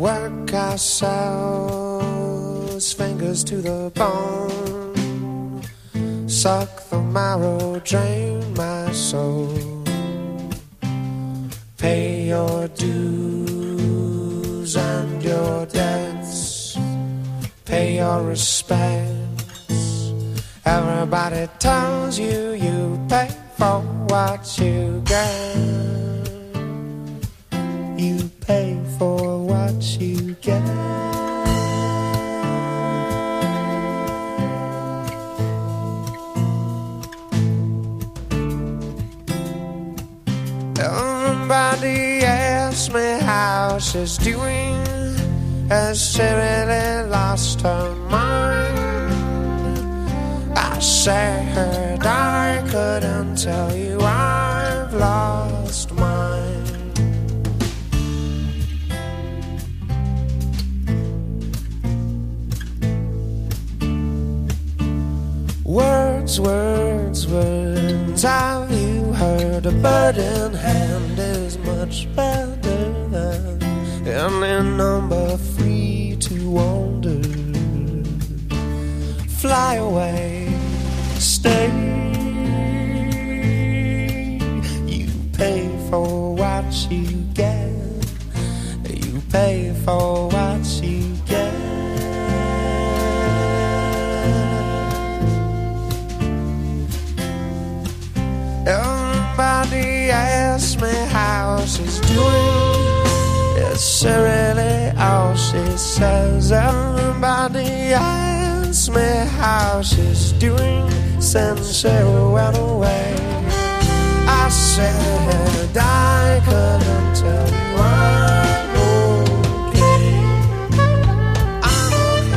work ourselves, fingers to the bone, suck the marrow, drain my soul. Pay your dues and your debts, pay your respects. Everybody tells you you pay for what you get. You pay for what you get. Everybody asks me how she's doing, as she really lost her mind. I said I couldn't tell you I've lost mine. Words, words, words, have you heard? A bird in hand is much better than any number free to wander. Fly away, stay. You pay for what you get. You pay for what you get. Everybody asks me how she's doing. It's really all she says. Everybody asks me how she's doing since she went away. I said I couldn't tell you I'm okay. I'm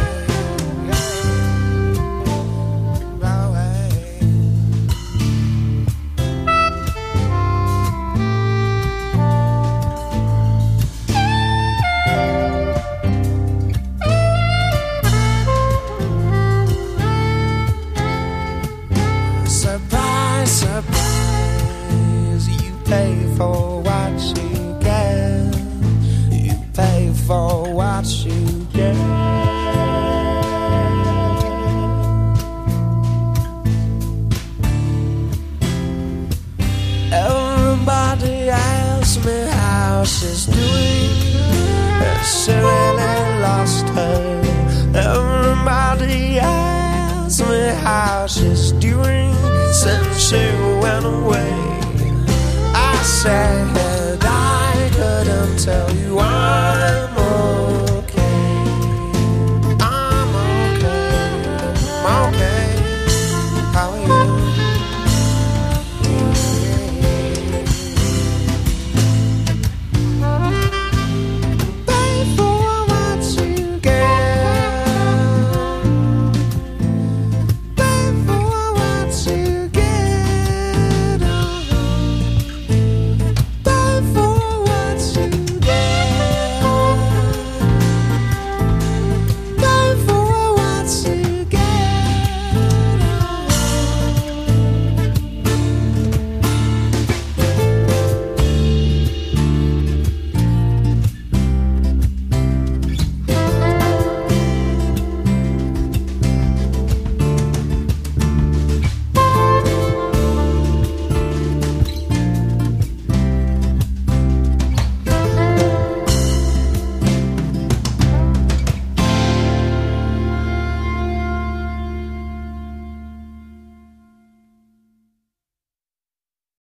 surprise, you pay for what you get. You pay for what you get. Everybody asks me how she's doing, she really lost her. Everybody asks me how she's doing since she went away. I said I couldn't tell you